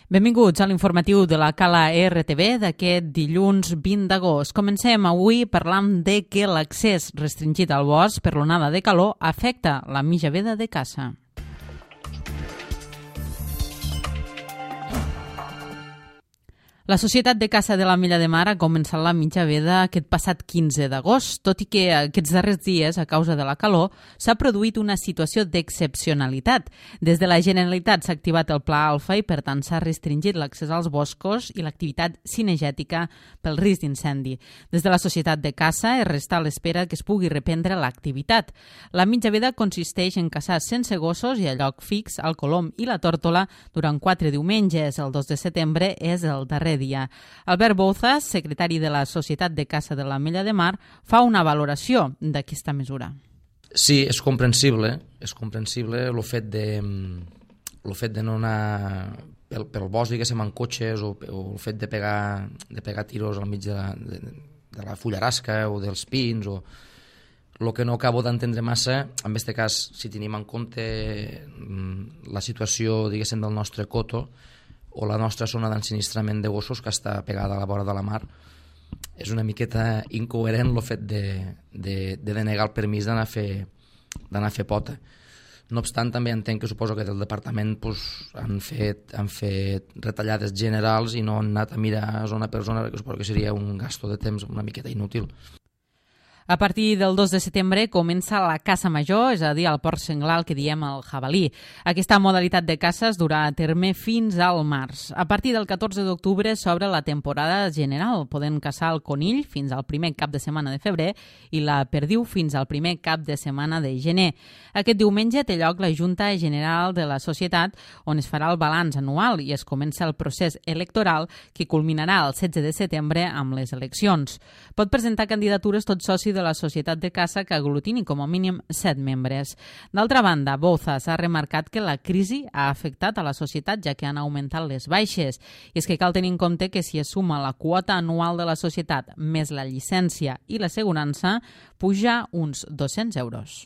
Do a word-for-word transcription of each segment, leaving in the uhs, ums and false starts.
Benvinguts a l'informatiu de la Cala R T V d'aquest dilluns vint d'agost. Comencem avui parlant de que l'accés restringit al bosc per l'onada de calor afecta la mitja veda de caça. La Societat de Caça de la Mella de Mar ha començat la mitja veda aquest passat quinze d'agost, tot i que aquests darrers dies, a causa de la calor, s'ha produït una situació d'excepcionalitat. Des de la Generalitat s'ha activat el Pla Alfa i, per tant, s'ha restringit l'accés als boscos i l'activitat cinegètica pel risc d'incendi. Des de la Societat de Caça es resta a l'espera que es pugui reprendre l'activitat. La mitja veda consisteix en caçar sense gossos i a lloc fix el colom i la tórtola durant quatre diumenges. El dos de setembre és el darrer dia. Albert Bouzas, secretari de la Societat de Caça de la Mella de Mar, fa una valoració d'aquesta mesura. Sí, és comprensible, és comprensible el fet de, el fet de no anar pel, pel bosc, diguéssim, en cotxes, o, o el fet de pegar, de pegar tiros al mig de la, de, de la fullarasca o dels pins, o el que no acabo d'entendre massa, en aquest cas, si tenim en compte la situació, diguéssim, del nostre coto, o la nostra zona d'ensinistrament de gossos que està pegada a la vora de la mar, és una miqueta incoherent el fet de, de, de denegar el permís d'anar a fer, d'anar a fer pota. No obstant, també entenc que suposo que del departament pues, han, fet, han fet retallades generals i no han anat a mirar zona per zona, perquè suposo que seria un gasto de temps una miqueta inútil. A partir del dos de setembre comença la caça major, és a dir, el porc senglar, el que diem el jabalí. Aquesta modalitat de caça es durà a terme fins al març. A partir del catorze d'octubre s'obre la temporada general. Poden caçar el conill fins al primer cap de setmana de febrer i la perdiu fins al primer cap de setmana de gener. Aquest diumenge té lloc la Junta General de la Societat, on es farà el balanç anual i es comença el procés electoral que culminarà el setze de setembre amb les eleccions. Pot presentar candidatures tot soci de la Societat de Caça que aglutini com a mínim set membres. D'altra banda, Bouzas ha remarcat que la crisi ha afectat a la societat, ja que han augmentat les baixes. I és que cal tenir en compte que si es suma la quota anual de la societat més la llicència i l'assegurança, puja uns dos-cents euros.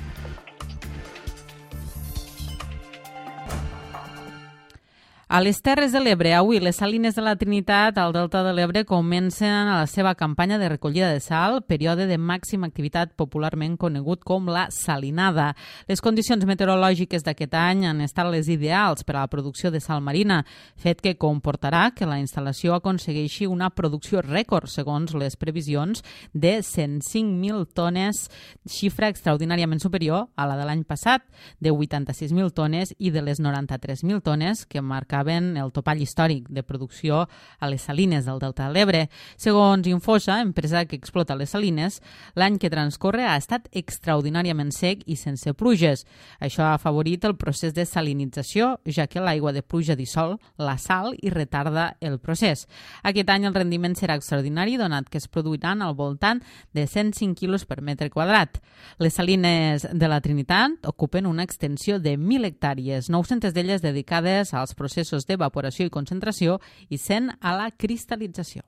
A les Terres de l'Ebre, avui les Salines de la Trinitat al Delta de l'Ebre comencen la seva campanya de recollida de sal, període de màxima activitat popularment conegut com la salinada. Les condicions meteorològiques d'aquest any han estat les ideals per a la producció de sal marina, fet que comportarà que la instal·lació aconsegueixi una producció rècord, segons les previsions, de cent cinc mil tones, xifra extraordinàriament superior a la de l'any passat, de vuitanta-sis mil tones i de les noranta-tres mil tones que marca el topall històric de producció a les salines del Delta de l'Ebre. Segons Infosa, empresa que explota les salines, l'any que transcorre ha estat extraordinàriament sec i sense pluges. Això ha afavorit el procés de salinització, ja que l'aigua de pluja dissol la sal i retarda el procés. Aquest any el rendiment serà extraordinari, donat que es produiran al voltant de cent cinc quilos per metre quadrat. Les salines de la Trinitat ocupen una extensió de mil hectàrees, nou-centes d'elles dedicades als processos d'evaporació i concentració i cent a la cristal·lització.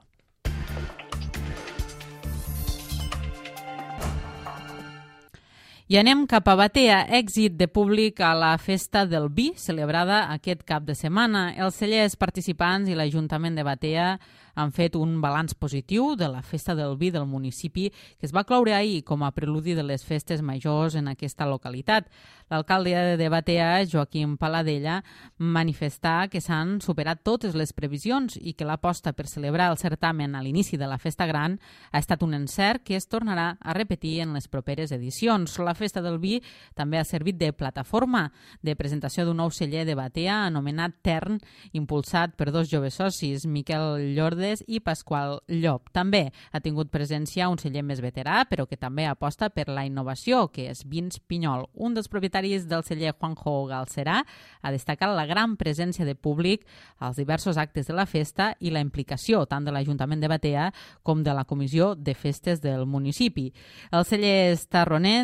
I anem cap a Batea, èxit de públic a la Festa del Vi, celebrada aquest cap de setmana. Els cellers participants i l'Ajuntament de Batea han fet un balanç positiu de la Festa del Vi del municipi que es va cloure ahir com a preludi de les festes majors en aquesta localitat. L'alcalde de Batea, Joaquim Paladella, manifestà que s'han superat totes les previsions i que l'aposta per celebrar el certamen a l'inici de la Festa Gran ha estat un encert que es tornarà a repetir en les properes edicions. La Festa del Vi també ha servit de plataforma de presentació d'un nou celler de Batea anomenat Tern, impulsat per dos joves socis, Miquel Llordes i Pasqual Llop. També ha tingut presència un celler més veterà, però que també aposta per la innovació, que és Vins Pinyol. Un dels propietaris del celler, Juanjo Galcerà, ha destacat la gran presència de públic als diversos actes de la festa i la implicació tant de l'Ajuntament de Batea com de la Comissió de Festes del municipi. Els cellers tarroner també han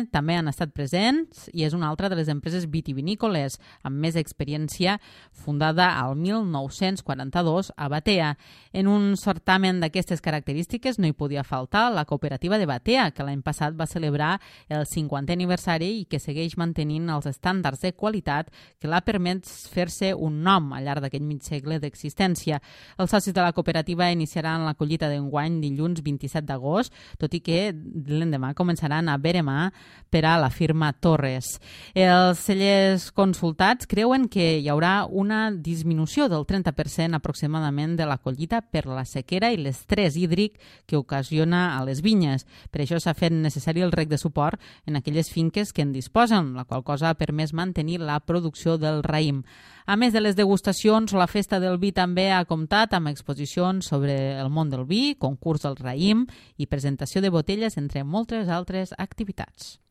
han estat presents i és una altra de les empreses vitivinícoles amb més experiència, fundada al mil nou-cents quaranta-dos a Batea. En un certamen d'aquestes característiques no hi podia faltar la cooperativa de Batea, que l'any passat va celebrar el cinquantè aniversari i que segueix mantenint els estàndards de qualitat que l'ha permès fer-se un nom al llarg d'aquest mig segle d'existència. Els socis de la cooperativa iniciaran la collita d'enguany dilluns vint-i-set d'agost, tot i que l'endemà començaran a veremar per a la firma Torres. Els cellers consultats creuen que hi haurà una disminució del trenta per cent aproximadament de la collita per la sequera i l'estrès hídric que ocasiona a les vinyes. Per això s'ha fet necessari el rec de suport en aquelles finques que en disposen, la qual cosa ha permès mantenir la producció del raïm. A més de les degustacions, la Festa del Vi també ha comptat amb exposicions sobre el món del vi, concurs del raïm i presentació de botelles, entre moltes altres activitats.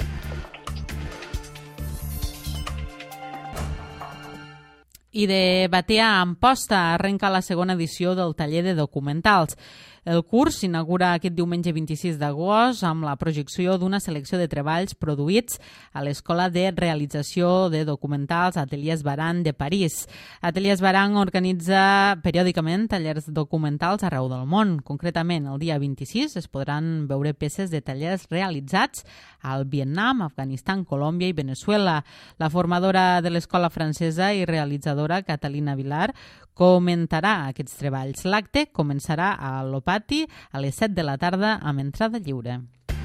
I de Batea a Amposta arrenca la segona edició del taller de documentals. El curs s'inaugura aquest diumenge vint-i-sis d'agost amb la projecció d'una selecció de treballs produïts a l'Escola de Realització de Documentals Ateliers Baran de París. Ateliers Baran organitza periòdicament tallers documentals arreu del món. Concretament, el dia vint-i-sis es podran veure peces de tallers realitzats al Vietnam, Afganistan, Colòmbia i Venezuela. La formadora de l'escola francesa i realitzadora Catalina Vilar comentarà aquests treballs. L'acte començarà a l'Opati a les set de la tarda amb entrada lliure.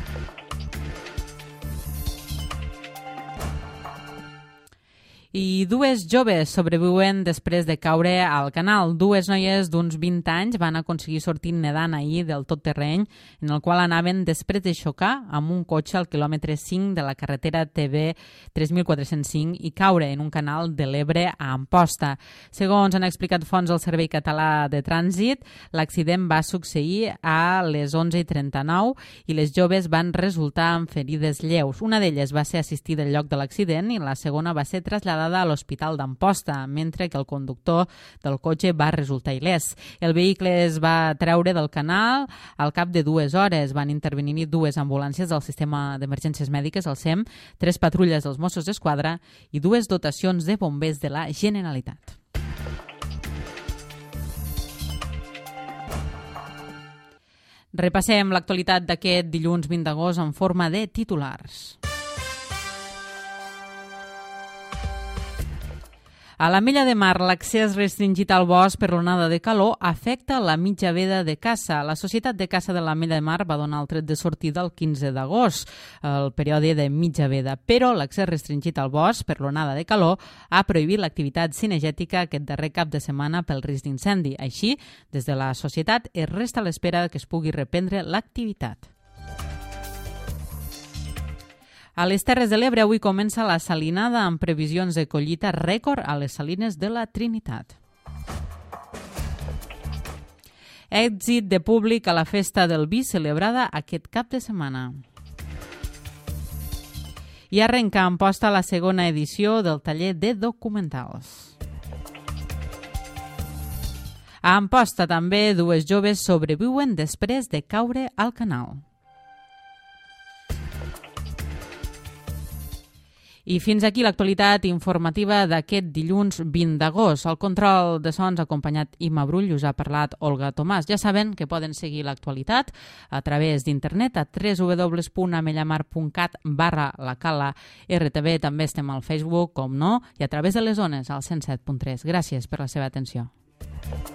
I dues joves sobreviuen després de caure al canal. Dues noies d'uns vint anys van aconseguir sortir nedant ahir del tot terreny en el qual anaven després de xocar amb un cotxe al quilòmetre cinc de la carretera T V tres mil quatre-cents cinc i caure en un canal de l'Ebre a Amposta. Segons han explicat fonts del Servei Català de Trànsit, l'accident va succeir a les onze i trenta-nou i les joves van resultar amb ferides lleus. Una d'elles va ser assistida al lloc de l'accident i la segona va ser traslladada a l'Hospital d'Amposta, mentre que el conductor del cotxe va resultar il·lès. El vehicle es va treure del canal al cap de dues hores. Van intervenir dues ambulàncies del sistema d'emergències mèdiques, el S E M, tres patrulles dels Mossos d'Esquadra i dues dotacions de bombers de la Generalitat. Repassem l'actualitat d'aquest dilluns vint d'agost en forma de titulars. A l'Ametlla de Mar, l'accés restringit al bosc per l'onada de calor afecta la mitja veda de caça. La Societat de Caça de l'Ametlla de Mar va donar el tret de sortida el quinze d'agost, el període de mitja veda, però l'accés restringit al bosc per l'onada de calor ha prohibit l'activitat cinegètica aquest darrer cap de setmana pel risc d'incendi. Així, des de la societat es resta a l'espera que es pugui reprendre l'activitat. A les Terres de l'Ebre avui comença la salinada amb previsions de collita rècord a les salines de la Trinitat. Èxit de públic a la Festa del Vi celebrada aquest cap de setmana. I arrenca a Amposta la segona edició del taller de documentals. A Amposta també dues joves sobreviuen després de caure al canal. I fins aquí l'actualitat informativa d'aquest dilluns vint d'agost. El control de sons ha acompanyat Imma Brull, us ha parlat Olga Tomàs. Ja saben que poden seguir l'actualitat a través d'internet a w w w punt amellamar punt cat barra la cala R T V. També estem al Facebook, com no, i a través de les ones al cent set punt tres. Gràcies per la seva atenció.